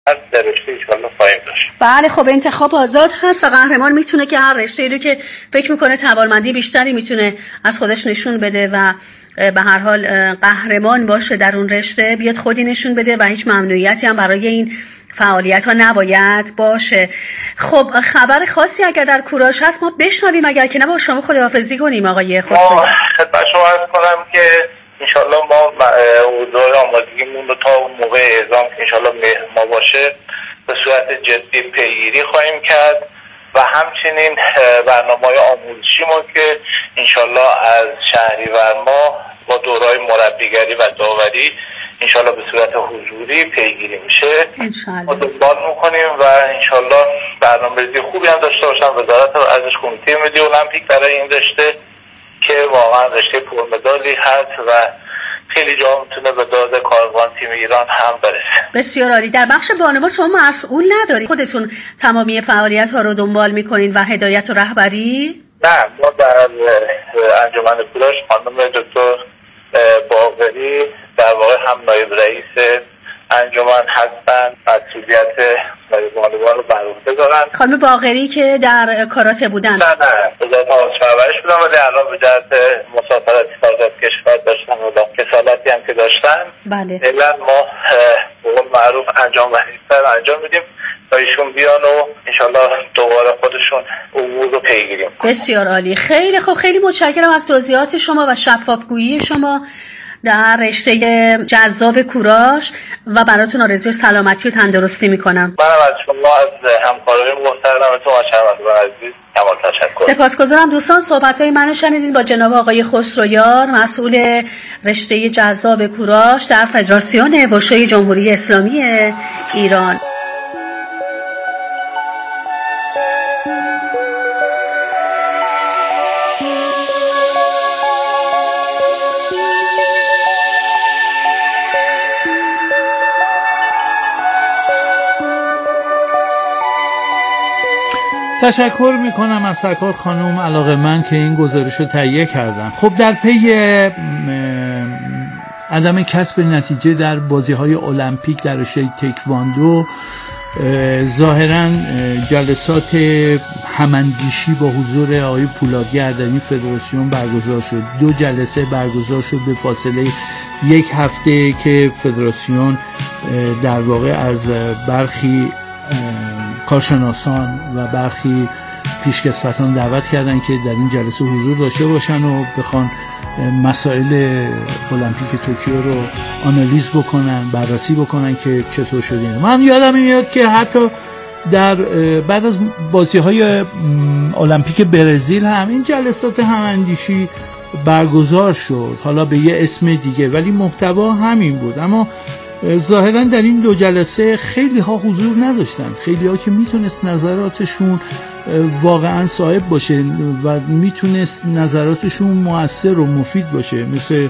هر رشته انشالله خواهیم داشت. بله خب انتخاب آزاد هست و قهرمان میتونه که هر رشته‌ای رو که فکر میکنه توانمندی بیشتری میتونه از خودش نشون بده و به هر حال قهرمان باشه در اون رشته، بیاد خودی نشون بده و هیچ ممنوعیتی هم برای این فعالیت ها نباید باشه. خب خبر خاصی اگر در کوروش هست ما بشنویم، اگر که نه با شما خداحافظی کنیم آقای خسروی. خدمت شما عرض کنم که انشالله ما اوضاع آمادگیمون رو تا اون موقع اعزام که انشالله مهر ما باشه به صورت جدی پیگیری خواهیم کرد و همچنین برنامه‌های آموزشی ما که انشالله از شهریور ماه با دورهای مربیگری و داوری انشالله به صورت حضوری پیگیری میشه ما دنبال میکنیم و انشالله برنامه‌ریزی خوبی هم داشته باشن وزارت ورزش، کمیته ملی المپیک برای این رشته که واقعا رشته پرمدالی هست و خیلی جا میتونه به داد کاروان تیم ایران هم برسه. بسیار عالی. در بخش بانوان شما مسئول نداری؟ خودتون تمامی فعالیت ها رو دنبال میکنین و هدایت و رهبری؟ نه، ما در انجمن کوروش خانم دکتر باقری در واقع هم نایب رئیس انجمن هستن، مسئولیت بانوان رو بر عهده دارن. خانم باقری که در کاراته بودن؟ نه وزارت آموزش و پرورش بودن ولی الان به جهت مسافرت خارج از کشور داشتن و کسالتی هم که داشتن. بله. فعلا ما به قول معروف انجام وظیفه انجام میدیم تا ایشون بیان و انشالله دوباره خودشون امور رو پیگیریم. بسیار عالی. خیلی خوب، خیلی متشکرم از توضیحات شما و شفافگویی شما در رشته جذاب کوروش و براتون آرزوی سلامتی و تندرستی میکنم. منم از شما از همکارای محترمتون و شنوندگان عزیز کمال تشکر. سپاسگزارم دوستان. صحبت‌های منو شنیدین با جناب آقای خسرویار، مسئول رشته جذاب کوروش در فدراسیون بوشوی جمهوری اسلامی ایران. تشکر میکنم از سرکار خانم علاقه‌مند که این گزارش رو تهیه کردن. خب در پی عدم کسب نتیجه در بازی‌های المپیک در رشته تکواندو ظاهراً جلسات هماندیشی با حضور آقای پولادگردنی فدراسیون برگزار شد. 2 جلسه برگزار شد به فاصله 1 هفته که فدراسیون در واقع از برخی کارشناسان و برخی پیشکسوتان دعوت کردن که در این جلسه حضور داشته باشن و بخوان مسائل المپیک توکیو رو آنالیز بکنن، بررسی بکنن که چطور شده. من یادم میاد که حتی در بعد از بازی‌های المپیک برزیل هم این جلسات هماندیشی برگزار شد، حالا به یه اسم دیگه، ولی محتوا همین بود. اما ظاهرا در این 2 جلسه خیلی ها حضور نداشتن، خیلی ها که میتونست نظراتشون واقعا صائب باشه و میتونست نظراتشون مؤثر و مفید باشه، مثل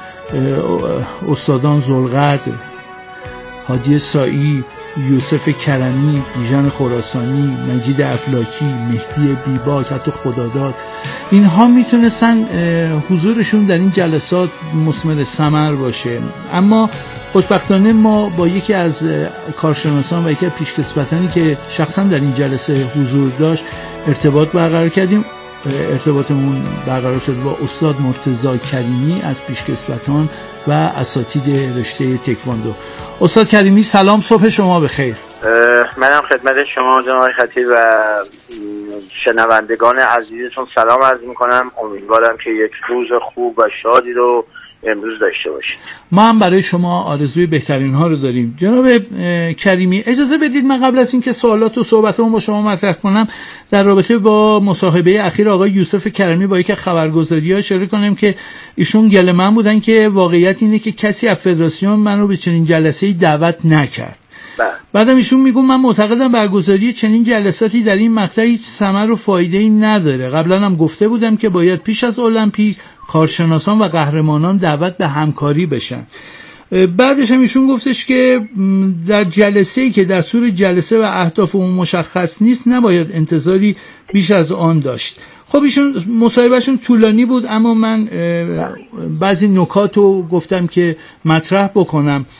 استادان زلقدر، هادی سایی، یوسف کرمی، بیژن خراسانی، مجید افلاکی، مهدی بیباک، حتی خداداد. اینها میتونستن حضورشون در این جلسات مثمر ثمر باشه. اما خوشبختانه ما با یکی از کارشناسان و یکی از پیشکسوتانی که شخصا در این جلسه حضور داشت ارتباط برقرار کردیم. ارتباطمون برقرار شد با استاد مرتضی کریمی از پیشکسوتان و اساتید رشته تکواندو. استاد کریمی سلام، صبح شما بخیر. منم خدمت شما جناب خطیب و شنوندگان عزیزتون سلام عرض میکنم. امیدوارم که یک روز خوب و شادی رو امروز داشته باشید. ما هم برای شما آرزوی بهترین ها رو داریم. جناب کریمی اجازه بدید من قبل از اینکه سوالات و صحبتمون با شما مطرح کنم در رابطه با مصاحبه اخیر آقای یوسف کرمی با یک خبرگزاری‌ها اشاره کنم که ایشون گله من بودن که واقعیت اینه که کسی از فدراسیون من رو به چنین جلسه‌ای دعوت نکرد. بعدم ایشون میگم من معتقدم برگزاری چنین جلساتی در این مقطع هیچ ثمر و فایده‌ای نداره. قبلا هم گفته بودم که باید پیش از المپیک کارشناسان و قهرمانان دعوت به همکاری بشن. بعدش هم ایشون گفتش که در جلسه‌ای که دستور جلسه و اهداف اون مشخص نیست نباید انتظاری بیش از آن داشت. خب ایشون مصاحبهشون طولانی بود اما من بعضی نکات رو گفتم که مطرح بکنم.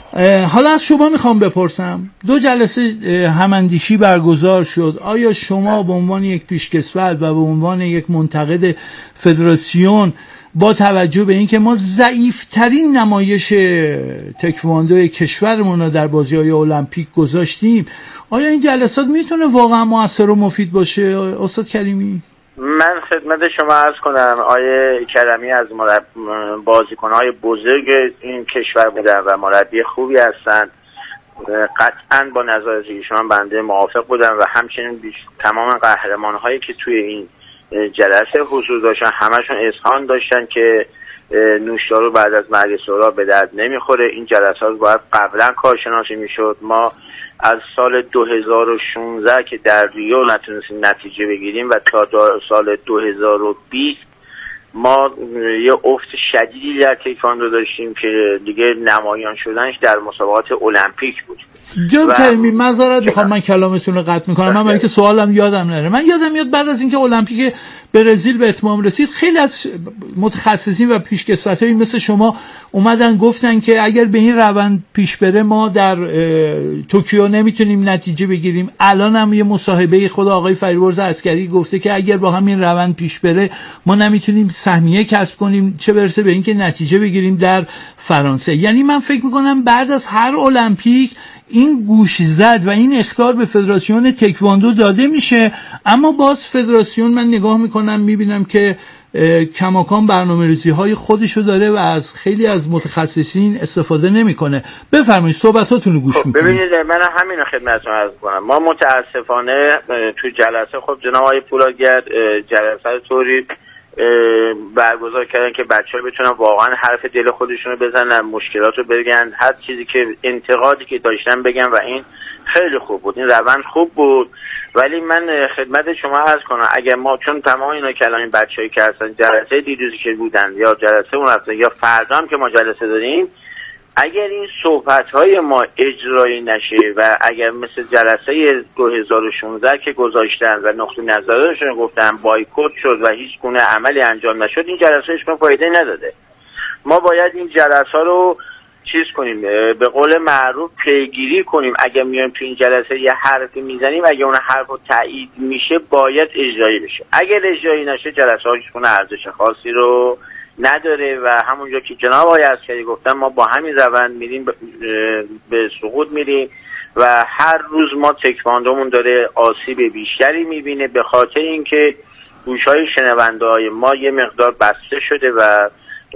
حالا از شما میخوام بپرسم 2 جلسه هماندیشی برگزار شد. آیا شما به عنوان یک پیشکسوت و به عنوان یک منتقد فدراسیون با توجه به اینکه ما ضعیف‌ترین نمایش تکواندو کشورمون رو در بازی‌های المپیک گذاشتیم، آیا این جلسات میتونه واقعا مؤثر و مفید باشه استاد کریمی؟ من خدمت شما عرض کنم آیه کریمی از بازیکن‌های بزرگ این کشور بودن و مربی خوبی هستند. قطعاً با نظر ایشان بنده موافق بودم و همچنین تمام قهرمان‌هایی که توی این جلسه حضور داشتن همشون اذعان داشتن که نوشدارو بعد از مرگ سهراب به درد نمیخوره. این جلسات باید قبلا کارشناسی میشد. ما از سال 2016 که در ریو نتونستیم نتیجه بگیریم و تا سال 2020 ما یه افت شدیدی در تکواندو داشتیم که دیگه نمایان شدنش در مسابقات المپیک بود. جناب کریمی معذرت میخوام من کلامتون رو قطع میکنم. من برای که سوالم یادم نره. من یادم میاد بعد از اینکه المپیک برزیل به اتمام رسید خیلی از متخصصین و پیشکسوتایی مثل شما اومدن گفتن که اگر به این روند پیش بره ما در توکیو نمیتونیم نتیجه بگیریم. الان هم یه مصاحبه خود آقای فریبرز عسکری گفته که اگر با همین روند پیش بره ما نمیتونیم سهمیه کسب کنیم، چه برسه به اینکه نتیجه بگیریم در فرانسه. یعنی من فکر میکنم بعد از هر المپیک این گوش زد و این اخطار به فدراسیون تکواندو داده میشه، اما باز فدراسیون من نگاه میکنم میبینم که کماکان برنامه‌ریزی های خودشو داره و از خیلی از متخصصین استفاده نمیکنه. بفرمایید صحبتاتون رو گوش میکنم. ببینید من همین خدمتتون عرض کنم. ما متاسفانه تو جلسه خب جناب آقای پولادگر جلسه طوری برگزار کردن که بچه‌ها بتونن واقعا حرف دل خودشونو بزنن، مشکلات رو بگن، هر چیزی که انتقادی که داشتن بگن و این خیلی خوب بود. این روند خوب بود. ولی من خدمت شما عرض کنم اگر ما چون تمام اینا که الان این بچه‌ای که هستن جلسه دیروزی که بودن یا جلسه اون هفته یا فردا هم که ما جلسه داریم، اگر این صحبت‌های ما اجرایی نشه و اگر مثل جلسه 2016 که گذاشتن و نقطه نظرشون گفتن بایکوت شد و هیچ گونه عملی انجام نشد، این جلسه هیچ گونه فایده نداده. ما باید این جلسه رو چیز کنیم، به قول معروف پیگیری کنیم. اگر میایم تو این جلسه یه حرفی میزنیم، اگر اون حرف تایید میشه باید اجرایی بشه. اگر اجرایی نشه جلسه ها هیچ گونه ارزش خاصی رو نداره و همونجا که جناب آقای عسکری گفتن ما با همین روند میریم به سقوط میریم و هر روز ما تکواندومون داره آسیب بیشتری میبینه به خاطر اینکه گوشهای شنونده‌های ما یه مقدار بسته شده و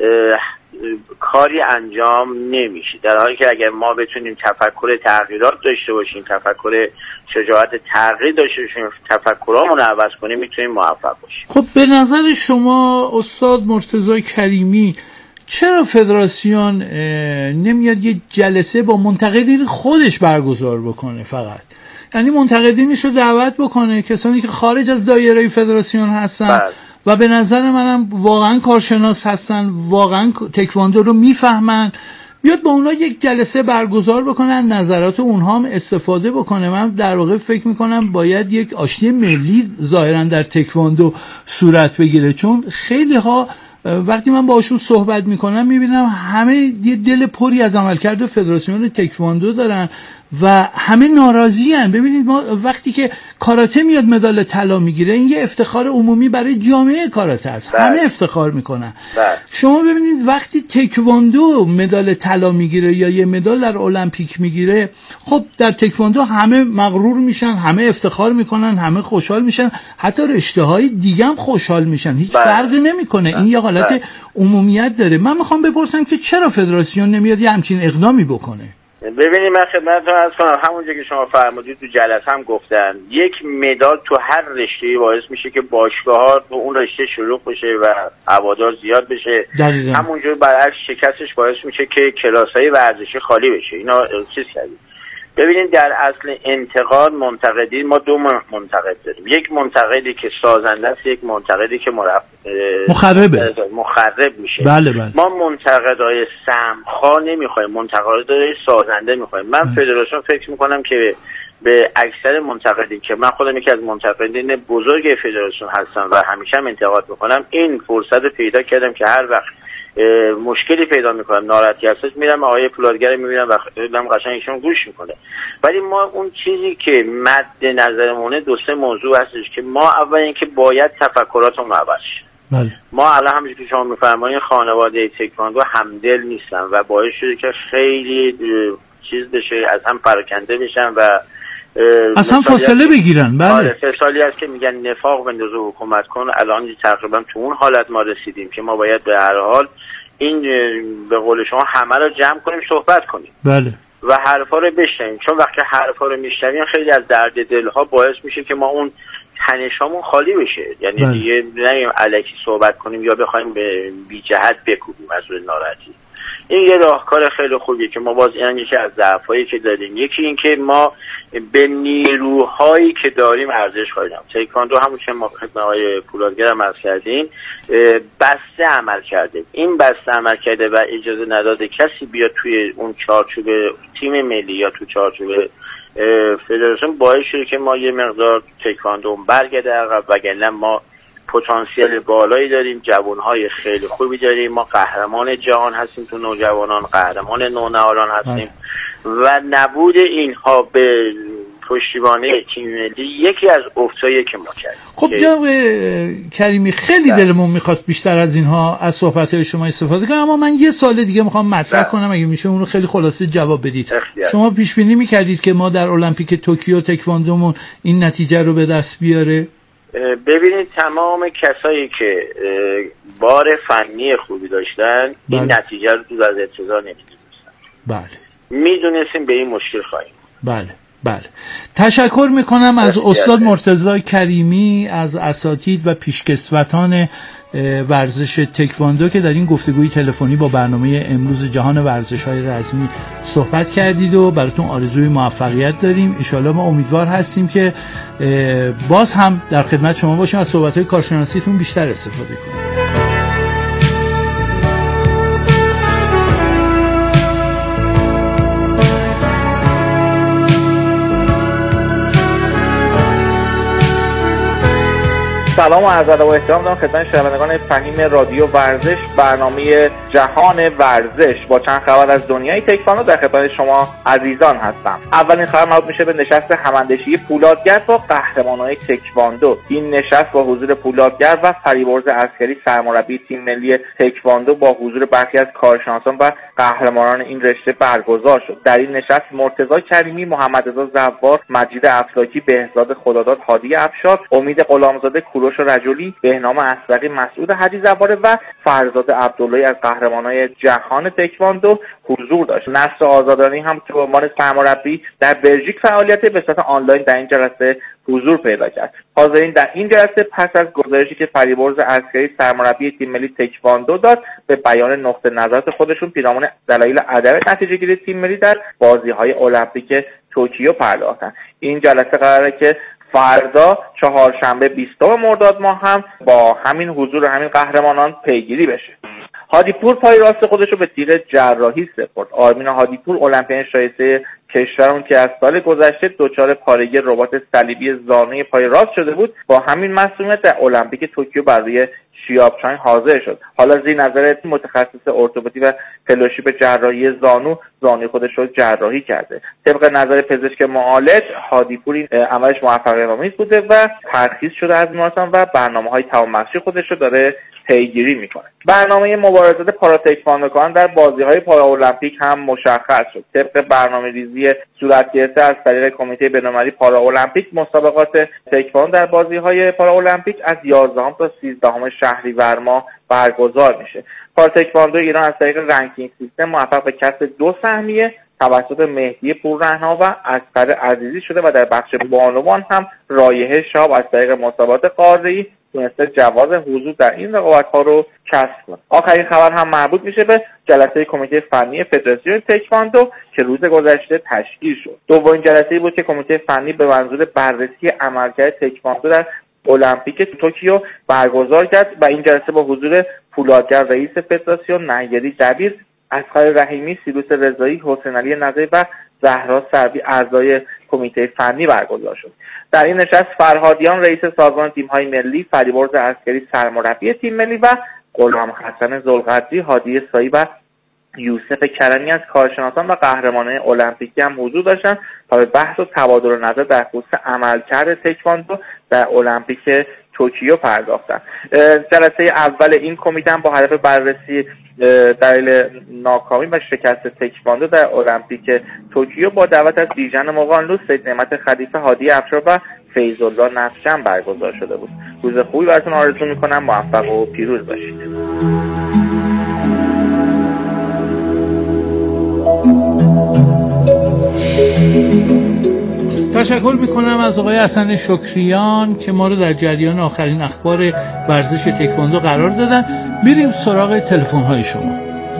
کاری انجام نمیشه، در حالی که اگر ما بتونیم تفکر تغییرات داشته باشیم، تفکر شجاعت تغییر داشته باشیم، تفکرامون رو عوض کنیم، میتونیم موفق باشیم. خب به نظر شما استاد مرتضی کریمی چرا فدراسیون نمیاد یه جلسه با منتقدین خودش برگزار بکنه؟ فقط یعنی منتقدینش رو دعوت بکنه، کسانی که خارج از دایره فدراسیون هستن و به نظر منم واقعا کارشناس هستن، واقعا تکواندو رو میفهمن، بیاد با اونا یک جلسه برگزار بکنن، نظرات اونها هم استفاده بکنه. من در واقع فکر میکنم باید یک آشتی ملی ظاهرا در تکواندو صورت بگیره، چون خیلی ها وقتی من باشون صحبت میکنم میبینم همه یه دل پری از عملکرد فدراسیون تکواندو دارن و همه ناراضی هن. ببینید ما وقتی که کاراته میاد مدال طلا میگیره، این یه افتخار عمومی برای جامعه کاراته است، همه افتخار میکنن. شما ببینید وقتی تکواندو مدال طلا میگیره یا یه مدال در المپیک میگیره، خب در تکواندو همه مغرور میشن، همه افتخار میکنن، همه خوشحال میشن، حتی رشته‌های دیگه هم خوشحال میشن، هیچ فرقی نمیکنه. این یه حالت عمومیت داره. من میخوام بپرسم که چرا فدراسیون نمیاد یه همچین اقدامی بکنه؟ ببینید من خدمتتون عرض کنم همونجا که شما فرمودید تو جلسه هم گفتن یک مدال تو هر رشته‌ای باعث میشه که باشگاه‌ها تو اون رشته شلوغ بشه و هوادار زیاد بشه. همونجور برعکس شکستش باعث میشه که کلاس‌های ورزشی خالی بشه. اینا چیز کردید. ببینید در اصل انتقاد منتقدین ما دو منتقد داریم، یک منتقدی که سازنده است، یک منتقدی که مخرب میشه. بله بله. ما منتقدای سمخا نمیخوایم، منتقدای سازنده میخوایم. من فدراسیون فکر میکنم که به اکثر منتقدین که من خودم یکی از منتقدین بزرگ فدراسیون هستم و همیشه هم انتقاد میکنم، این فرصت پیدا کردم که هر وقت مشکلی پیدا میکنم، ناراحتی هستش، میرم آقای پولادگر میبینم و خیلی‌ام قشنگ ایشون گوش میکنه. ولی ما اون چیزی که مد نظرمونه 2-3 موضوع هستش که ما اول اینکه باید تفکراتمون عوض شه. بله. ما الان همونجوری که شما میفرمایید خانواده تکواندو همدل نیستن و باعث شده که خیلی چیز بشه، از هم پراکنده بشن و اصلا فاصله بگیرن. بله. سالی هست که میگن نفاق بندازه حکومت کن. الان تقریبا تو اون حالت ما رسیدیم که ما باید به هر حال این به قول شما همه رو جمع کنیم، صحبت کنیم. بله. و حرفا رو بشنویم، چون وقتی حرفا رو میشنویم خیلی از درد دلها باعث میشه که ما اون تنشامون خالی بشه. یعنی دیگه نگیم الکی صحبت کنیم یا بخوایم به بی جهت بکوبیم از روی ناراحتی. این یه راهکار خیلی خوبیه که ما باز این یکی از ضعفایی که داریم. یکی این که ما به نیروهایی که داریم ارزش قائلیم. تکواندو همون که ما خدمت آقای پولادگر هم عرض کردیم بسته عمل کرده. این بسته عمل کرده و اجازه نداده کسی بیاد توی اون چارچوب تیم ملی یا تو چارچوب فدراسیون، باعث شده که ما یه مقدار تکواندو برگرده عقب. وگرنه ما پتانسیل بالایی داریم، جوانهای خیلی خوبی داریم، ما قهرمان جهان هستیم تو نوجوانان، قهرمان نونهالان هستیم و نبود اینها به پشتیبانی تیم ملی یکی از افتایی که ما کردیم. خب جناب کریمی خیلی دلمون میخواست بیشتر از اینها از صحبت‌های شما استفاده کنم، اما من یه سوال دیگه میخوام مطرح کنم اگه میشه اون رو خیلی خلاصه جواب بدید. شما پیش بینی میکردید که ما در المپیک توکیو تکواندومون این نتیجه رو به دست بیاره؟ ببینید تمام کسایی که بار فنی خوبی داشتن این نتیجه رو دور از انتظار نمی‌دونستن. بله. میدونستیم به این مشکل خواهیم. بله. تشکر میکنم از استاد مرتضی کریمی، از اساتید و پیشکسوتان ورزش تکواندو که در این گفتگوی تلفنی با برنامه امروز جهان ورزش‌های رزمی صحبت کردید و براتون آرزوی موفقیت داریم. ان شاءالله ما امیدوار هستیم که باز هم در خدمت شما باشیم، از صحبت‌های کارشناسیتون بیشتر استفاده کنیم. سلام و عرض ادب و احترام دارم خدمت شنوندگان فهیم رادیو ورزش، برنامه جهان ورزش با چند خبر از دنیای تکواندو در خدمت شما عزیزان هستم. اولین خبر مربوط میشه به نشست هماندهشی پولادگر با قهرمانان تکواندو. این نشست با حضور پولادگر و فریبرز عسکری سرمربی تیم ملی تکواندو با حضور برخی از کارشناسان و قهرمانان این رشته برگزار شد. در این نشست مرتضی کریمی، محمدرضا زوار، مجید افلاکی، بهزاد خداداد، هادی افشار، امید غلامزاده، کوروش رجلی، بهنام اصدقی، مسعود حجی زواره و فرزاد عبداللهی از قهرمانان جهان تکواندو حضور داشت. نصر آزادانی هم که به عنوان سرمربی در بلژیک فعالیت به صورت آنلاین در این جلسه حضور پیدا کرد. حاضرین در این جلسه پس از گزارشی که فریبرز عسکری سرمربی تیم ملی تکواندو داد به بیان نقطه نظرات خودشون پیرامون دلایل عدم نتیجه‌گیری تیم ملی در بازی‌های المپیک توکیو پرداختند. این جلسه قراره که فردا چهارشنبه 20 مرداد ماه هم با همین حضور همین قهرمانان پیگیری بشه. هادیپور پای راست خودش رو به تیغ جراحی سپرد. آرمین هادیپور المپیون شایسته کشورمون که از سال گذشته دچار پارگی رباط صلیبی زانوی پای راست شده بود، با همین مسئولیت در المپیک توکیو بر روی شیابچانگ حاضر شد. حالا زیر نظر متخصص ارتوپدی و فلوشیپ جراحی زانوی خودش رو جراحی کرده. طبق نظر پزشک معالج، هادیپور این عملش موفقیت‌آمیز بوده و ترخیص شده از بیمارستان و برنامه‌های تمام‌بخشی خودش رو داره پیگیری میکنه. برنامه مبارزات پاراتکواندوکان در بازی‌های پاراالمپیک هم مشخص شد. طبق برنامه‌ریزی صورت گرفته از طریق کمیته بین‌المللی پاراالمپیک، مسابقات تکواندو در بازی‌های پاراالمپیک از 11 تا 13 شهریور ماه برگزار میشه. پاراتکواندو ایران از طریق رنکینگ سیستم موفق به کسب 2 سهمیه توسط مهدی پوررهنا و اصغر عزیزی شده و در بخش بانوان هم رایحه شاب از طریق مسابقات قاره‌ای تونسته جواز حضور در این رقابت‌ها رو کسب کنه. آخرین خبر هم مربوط میشه به جلسه کمیته فنی فدراسیون تکواندو که روز گذشته تشکیل شد. دومین جلسه‌ای بود که کمیته فنی به منظور بررسی عملکرد تکواندو در المپیک توکیو برگزار کرد و این جلسه با حضور پولادگر رئیس فدراسیون، نیری دبیر، اصغر رحیمی، سیروس رضایی، حسین علی نظری و زهرا سروی اعضای کمیته فنی برگزار شد. در این نشست فرهادیان رئیس سازمان تیم‌های ملی، فریبرز عسکری سرمربی تیم ملی و غلام حسن ذوالقدری، هادی سایی و یوسف کرمی از کارشناسان و قهرمانان المپیکی هم حضور داشتن تا به بحث و تبادل نظر در خصوص عملکرد تکواندو در المپیک توکیو پرداختن. جلسه اول این کمیته هم با هدف بررسی دلیل ناکامی و شکست تکواندو در المپیک توکیو با دعوت از بیژن مغانلو، سید نعمت خلیفه، هادی افشار و فیض الله نفشن برگزار شده بود. روز خوبی براتون آرزو میکنم، موفق و پیروز باشید. تشکر میکنم از آقای حسن شکریان که ما رو در جریان آخرین اخبار ورزش تکواندو قرار دادن. میریم سراغ تلفن های شما.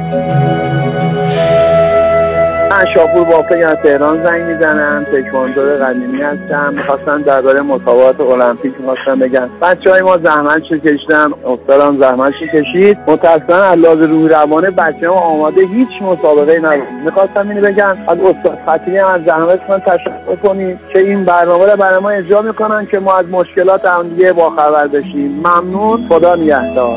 من شاپور بافی از تهران زنگ میزنم، تکواندو قدیمی هستم. میخواستم درباره مسابقات المپیک بگم. بچهای ما زحمتشو کشیدن، استادم زحمتشو کشید. متأسفانه از لحاظ روحی روانی بچه‌ها آماده هیچ مسابقه‌ای نبود. میخواستم اینو بگم از استاد خطیبی هم از زحمتشون تشکر کنیم که این برنامه رو برای ما اجرا میکنن که ما از مشکلات هم دیگه باخبر بشیم. ممنون، خدا نگهدار.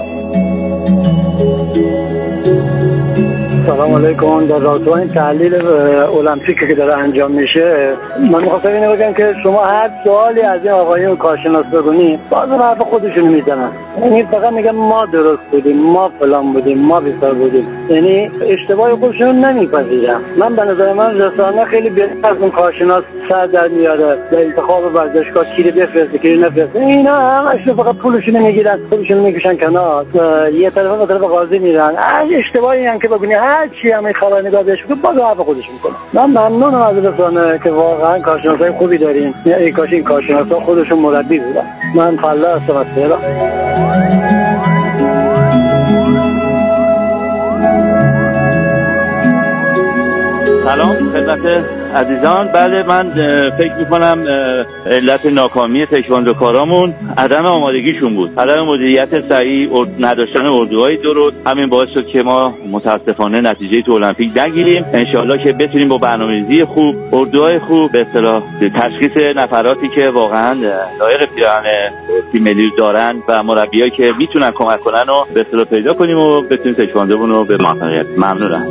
سلام علیکم. در رابطه با این تحلیل المپیکی که داره انجام میشه، من می‌خواستم اینو بگم که شما هر سوالی از این آقایون کارشناس بکنید، بعضی حرف خودشون میزنن. یعنی فقط میگن ما درست بودیم، ما فلان بودیم، ما بیسار بودیم. یعنی اشتباه خودشون نمیپذیرن. من به نظر من رسانه خیلی بهتر از اون کارشناس سر در میاره در انتخاب ورزشگاه، کی رو بفرسته کی رو نفرسته. اینا همش فقط پولشون میگیرن، پولشون میکشن کنار، یه طرف به طرف قاضی میرن. هر اشتباهی هم که بگونی هر چی هم خبرنگار بهش بگه باز حرف خودش میکنه. من ممنونم از رسانه که واقعا کارشناسای خوبی دارین. ای کاش این کارشناسا خودشون مربی بودن. من فلا هستم از تهران. سلام خدمت عزیزان. بله، من فکر میکنم علت ناکامی تکواندوکارامون عدم آمادگیشون بود، عدم مدیریت صحیح، نداشتن اردوهای درست. همین باعث شد که ما متاسفانه نتیجه تو المپیک نگیریم. انشالله که بتونیم با برنامه‌ریزی خوب، اردوهای خوب، به اصطلاح تشخیص نفراتی که واقعا لایق پیراهن تیم ملی دارن و مربیایی که میتونن کمک کنن و به اصطلاح پیدا کنیم و بتونیم تکواندومون رو به موفقیت. ممنونم.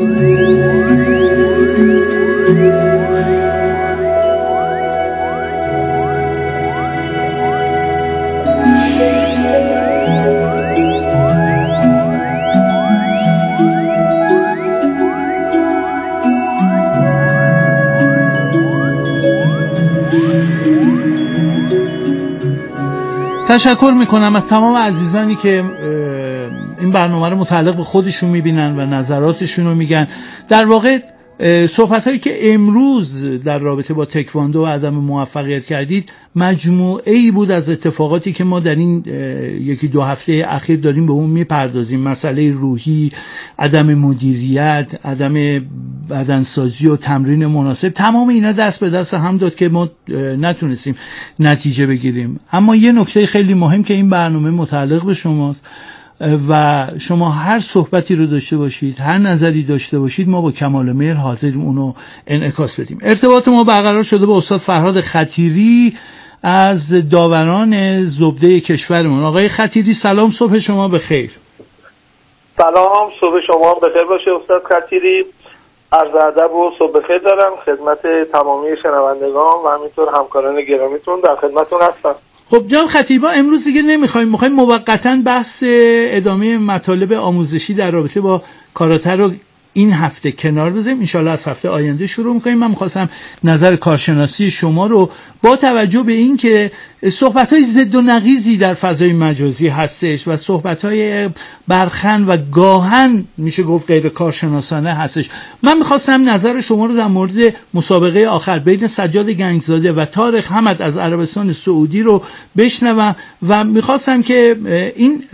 تشکر میکنم از تمام عزیزانی که این برنامه رو متعلق به خودشون میبینن و نظراتشون رو میگن. در واقع صحبت هایی که امروز در رابطه با تکواندو و عدم موفقیت کردید مجموعه ای بود از اتفاقاتی که ما در این یکی دو هفته اخیر داریم به اون میپردازیم. مسئله روحی، عدم مدیریت، عدم بدنسازی و تمرین مناسب، تمام اینا دست به دست هم داد که ما نتونستیم نتیجه بگیریم. اما یه نکته خیلی مهم که این برنامه متعلق به شماست و شما هر صحبتی رو داشته باشید، هر نظری داشته باشید، ما با کمال میل حاضریم اونو انعکاس بدیم. ارتباط ما برقرار شده با استاد فرهاد خطیری از داوران زبده کشورمون. آقای خطیری سلام، صبح شما بخیر. سلام، صبح شما بخیر باشه استاد خطیری. عرض ادب و صبح بخیر دارم خدمت تمامی شنوندگان و همینطور همکاران گرامیتون. در خدمتتون هستم. خب جناب خطیبی، ما امروز دیگه میخوایم موقتاً بحث ادامه مطالب آموزشی در رابطه با کاراته رو این هفته کنار بذاریم. انشالله از هفته آینده شروع میکنیم. من میخواستم نظر کارشناسی شما رو با توجه به این که صحبت‌های ضد و نقیضی در فضای مجازی هستش و صحبت‌های برخن و گاهن میشه گفت غیر کارشناسانه هستش، من میخواستم نظر شما رو در مورد مسابقه آخر بین سجاد گنجزاده و طارق حمد از عربستان سعودی رو بشنوم و میخواستم که این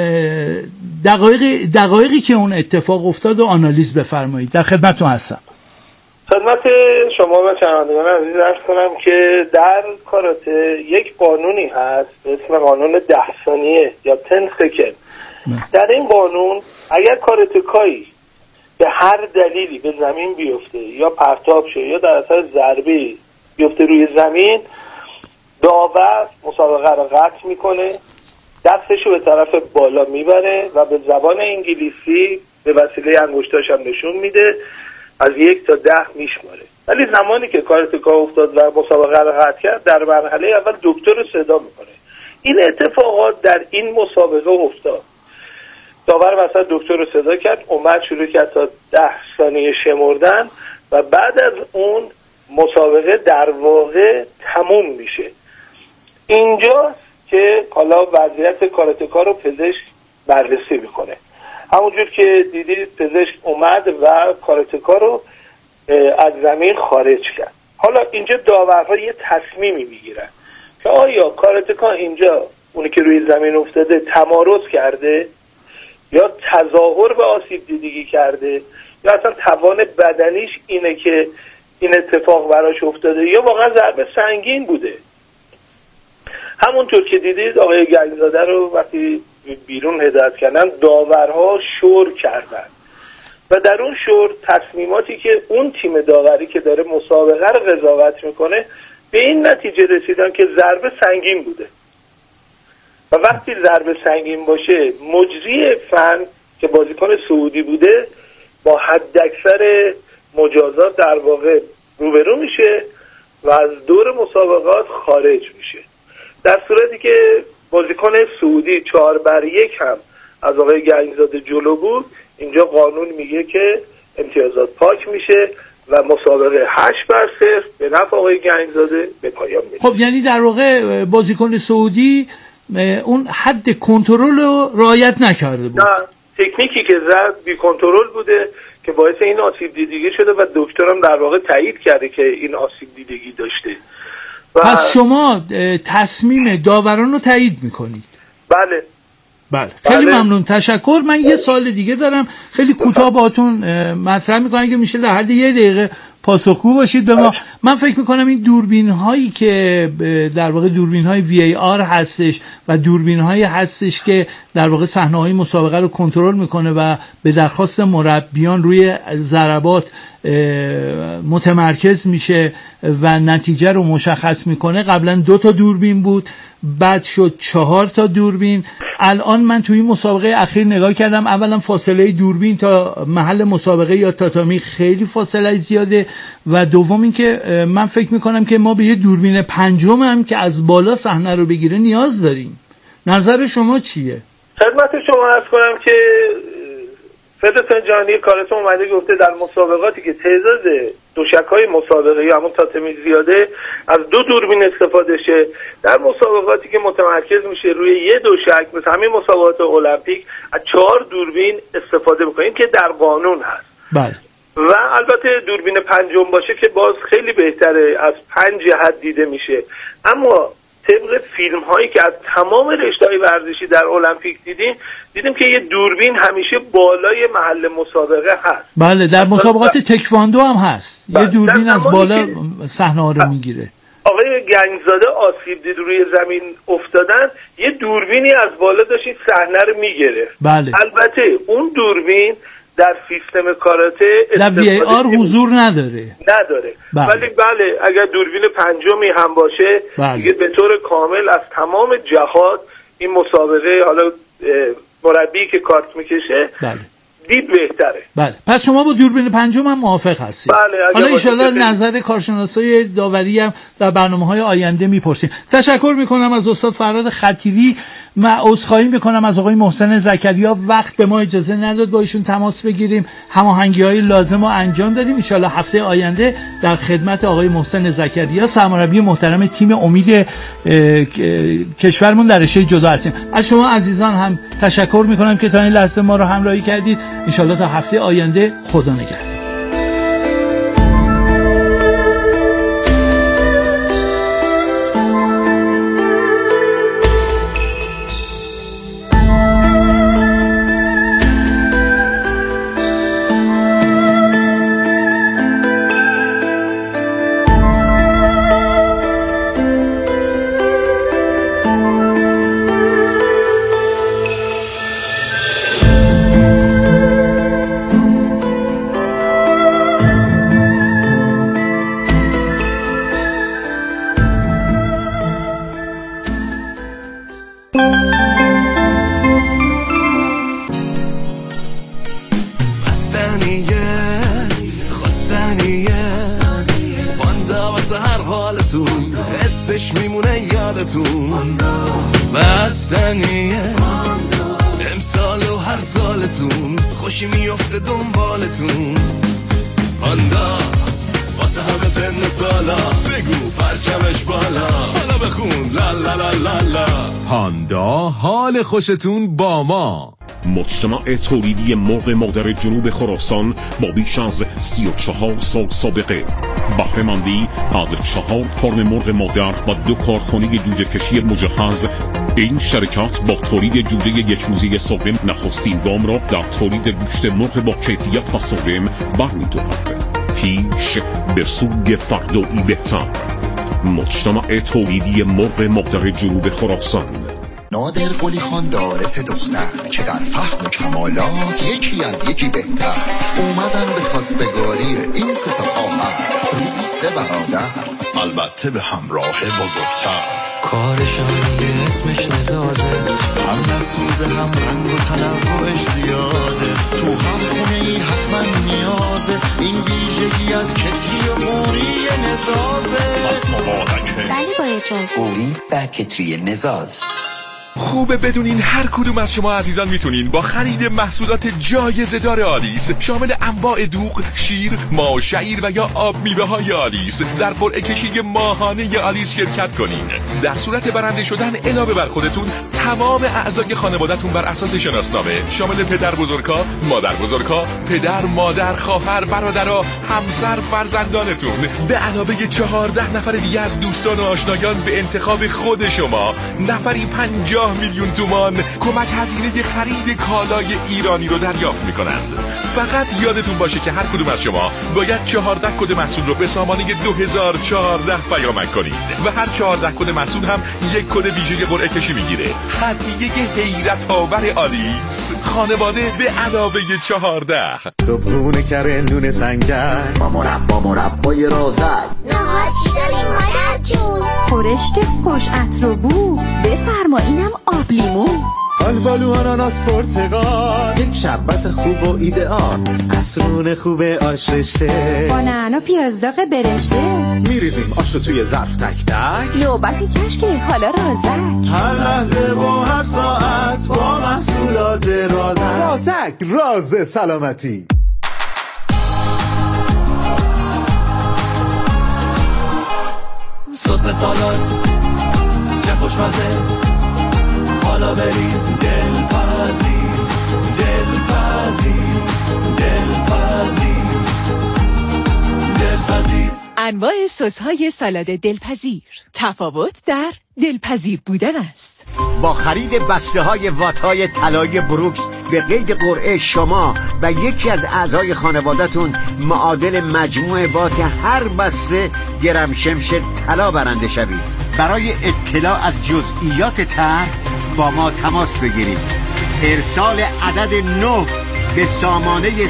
دقایقی که اون اتفاق افتاد و آنالیز بفرمایید. در خدمتتون هستم. خدمت شما و شنوندگان عزیز عرض کنم که در کاراته یک قانونی هست به اسم قانون 10 ثانیه یا 10 سکند. در این قانون اگر کاراتکایی به هر دلیلی به زمین بیفته یا پرتاب شه یا در اثر ضربه بیفته روی زمین، داور مسابقه رو قطع میکنه دستشو به طرف بالا میبره و به زبان انگلیسی به وسیله انگشتاش هم نشون میده، از 1 تا 10 میشماره. ولی زمانی که کاراتکا افتاد و مسابقه رو قطع کرد، در مرحله اول دکتر رو صدا میکنه. این اتفاقات در این مسابقه افتاد. داور مثلا دکتر رو صدا کرد، اومد شروع کرد تا 10 ثانیه شمردن و بعد از اون مسابقه در واقع تموم میشه. اینجاست که حالا وضعیت کاراتکا رو پزشک بررسی میکنه. همونجور که دیدید پزشک اومد و کاراتکا رو از زمین خارج کرد. حالا اینجا داورها یه تصمیمی میگیرن که آیا کاراتکا اینجا اونی که روی زمین افتاده تمارض کرده یا تظاهر به آسیب دیدگی کرده یا اصلا توان بدنیش اینه که این اتفاق براش افتاده یا واقعا ضربه سنگین بوده. همونطور که دیدید آقای گنجزاده رو وقتی بیرون هدایت کردن، داورها شور کردن و در اون شور تصمیماتی که اون تیم داوری که داره مسابقه رو قضاوت میکنه به این نتیجه رسیدن که ضربه سنگین بوده و وقتی ضربه سنگین باشه مجری فن که بازیکن سعودی بوده با حداکثر مجازات در واقع روبرو میشه و از دور مسابقات خارج میشه. در صورتی که بازیکن سعودی 4-1 هم از آقای گنجزاده جلو بود، اینجا قانون میگه که امتیازات پاک میشه و مسابقه 8-0 به نفع آقای گنجزاده به پایان میرسه. خب یعنی در واقع بازیکن سعودی اون حد کنترل رو رعایت نکرده بود. نه، تکنیکی که زد بی کنترل بوده که باعث این آسیب دیدگی شده و دکترم در واقع تایید کرده که این آسیب دیدگی داشته. پس شما تصمیم داوران رو تایید میکنید؟ بله. خیلی ممنون، تشکر. من یه سوال دیگه دارم، خیلی کوتاه باهاتون مطرح میکنم اگه میشه در حد 1 دقیقه پاسخگو باشید به ما. من فکر میکنم این دوربین هایی که در واقع دوربین های VAR هستش و دوربین هایی هستش که در واقع صحنه های مسابقه رو کنترل میکنه و به درخواست مربیان روی ضربات متمرکز میشه و نتیجه رو مشخص میکنه. قبلا 2 تا دوربین بود، بعد شد 4 تا دوربین. الان من توی این مسابقه اخیر نگاه کردم، اولا فاصله دوربین تا محل مسابقه یا تاتامی خیلی فاصله زیاده و دوم این که من فکر میکنم که ما به یه دوربین 5 هم که از بالا صحنه رو بگیره نیاز داریم. نظر شما چیه؟ خدمت شما عرض کنم که فدراسیون جهانی کاراتو اومده گفته در مسابقاتی که تعداد دوشک‌های مسابقه یا همون تاتمی زیاده از 2 دوربین استفاده شه. در مسابقاتی که متمرکز میشه روی یه دوشک مثل همین مسابقات المپیک از 4 دوربین استفاده بکنیم که در قانون هست. بله. و البته دوربین 5 باشه که باز خیلی بهتره، از 5 جهت دیده میشه. اما طبق فیلم هایی که از تمام رشته‌های ورزشی در المپیک دیدیم که یه دوربین همیشه بالای محل مسابقه هست. بله، در مسابقات تکواندو هم هست. یه دوربین از بالا صحنه رو میگیره. آقای گنجزاده آسیب دید روی زمین افتادن، یه دوربینی از بالا داشت این صحنه رو میگیره. بله. البته اون دوربین در سیستم کاراته در VAR حضور نداره. بله. ولی بله اگر دوربین 5 هم باشه دیگه به طور کامل از تمام جهات این مسابقه، حالا مربی که کارت میکشه دید بهتره. بله. پس شما با دوربین 5 هم موافق هستید؟ بله. حالا انشالله نظر کارشناسای داوری هم در برنامه‌های آینده میپرسیم. تشکر میکنم از استاد فراد خطیبی. من عذرخواهی میکنم از آقای محسن زکریا، وقت به ما اجازه نداد با ایشون تماس بگیریم، هماهنگی‌های لازم رو انجام دادیم. انشالله هفته آینده در خدمت آقای محسن زکریا، سرمربی محترم تیم امید کشورمون در رشته جودو هستیم. از شما عزیزان هم تشکر میکنم که تا این لحظه ما رو همراهی کردید. انشالله تا هفته آینده، خدا نگهدار. دستش میمونه یادتون بستنیه امسال و هر سالتون خوشی میفته دنبالتون پاندا واسه همه سن سالا بگو پرچمش بالا حالا بخون لا لا لا لا لا. پاندا حال خوشتون با ما. مجتمع تولیدی مرغ مادر جنوب خراسان با بیش از 34 سال سابقه بهره‌مندی از 4 فرم مرغ مادر و 2 کارخانه جوجه کشی مجهز. این شرکت با تولید جوجه یک روزه سالم نخستین گام را در تولید گوشت مرغ با کیفیت و سالم برمی‌دارد. پیش به سوی فردایی بهتر. مجتمع تولیدی مرغ مادر جنوب خراسان. نادر قلی خان داره 3 دختر که در فهم و کمالات یکی از یکی بهتر اومدن به خواستگاری این 3 خواهر روزی 3 برادر البته به همراه بزرگتر. کارشانی اسمش نزازه هم نسوزه هم رنگ و تنوعش زیاده تو هر خونه ای حتما نیازه این ویژگی از کتری و قوری نزازه پس مبارکه ولی با اجازه قوری و کتری نزاز. خوبه بدونین هر کدوم از شما عزیزان میتونین با خرید محصولات جایزه دار آلیس شامل انواع دوغ، شیر، ماه، شعیر و یا آب میوه های آلیس در قرعه کشی ماهانه آلیس شرکت کنین. در صورت برنده شدن علاوه بر خودتون تمام اعضای خانواده‌تون بر اساس شناسنامه شامل پدر بزرگا، مادر بزرگا، پدر، مادر، خواهر، برادرها، همسر، فرزندانتون به علاوه 14 نفر دیگه از دوستان و آشنایان به انتخاب خود شما نفری 50 میلیون تومان کمک هزینه خرید کالای ایرانی رو دریافت میکنند. فقط یادتون باشه که هر کدوم از شما باید 14 کد محصول رو به سامانه 2014 پیامک کنید و هر 14 کد محصول هم یک کد ویژه قرعه کشی میگیره. هدیه حیرت آور آلیس، خانواده به علاوه 14. صبحونه کره نون سنگر با مربای رازک. نهار چی داریم مادر جون؟ خورشت خوش عطر و بو. بفرما اینم آب لیمو. آلبالو آناناس پرتقال یک شربت خوب و ایدئال عصرون خوب آش رشته با نعنا پیاز داغ برشته میریزیم آشو توی ظرف تک تک نوبتی کشکی حالا رازک هر لحظه و هر ساعت با محصولات رازک راز سلامتی. سس سالاد چه خوشمزه حالا بریز دلپذیر دلپذیر دلپذیر دلپذیر. انواع سس‌های سالاد دلپذیر، تفاوت در دلپذیر بودن است. با خرید بسته‌های وات‌های طلایی بروکس به قید قرعه شما و یکی از اعضای خانواده‌تون معادل مجموع وات هر بسته گرم شمشیر طلا برنده شوید. برای اطلاع از جزئیات طرح با ما تماس بگیرید. ارسال عدد 9 به سامانه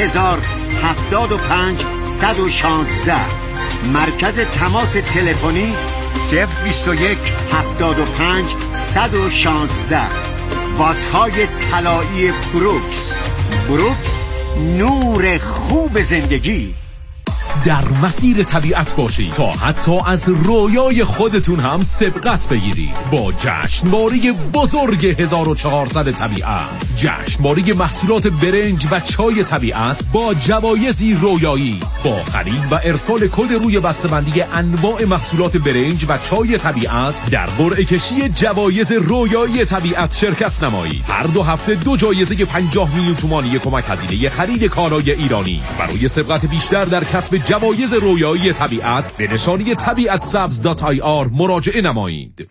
3075 116. مرکز تماس تلفنی 021 75 116. وات‌های طلایی بروکس نور خوب زندگی. در مسیر طبیعت باشید تا حتی از رویای خودتون هم سبقت بگیرید با جشنواره بزرگ 1400 طبیعت. جشنواره محصولات برنج و چای طبیعت با جوایزی رویایی. با خرید و ارسال کد روی بسته‌بندی انواع محصولات برنج و چای طبیعت در قرعه کشی جوایز رویایی طبیعت شرکت نمایید. هر 2 هفته 2 جایزه 50 میلیون تومانی کمک هزینه خرید کالای ایرانی. برای سبقت بیشتر در کسب جوایز رویایی طبیعت به نشانی tabiatsabz.ir مراجعه نمایید.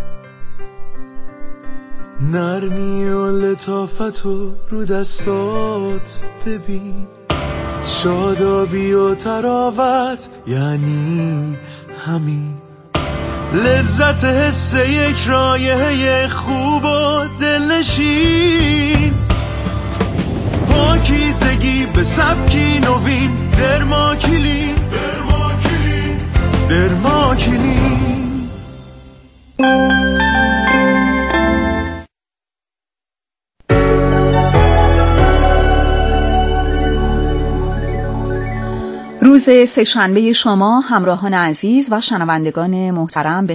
نرمی و لطافت رو دستات ببین، شادابی و تراوت یعنی همین، لذت حس یک رایحه خوب و دلنشین، پاکیزگی به سبکی نوین، درماکلین روز سه‌شنبه شما همراهان عزیز و شنوندگان محترم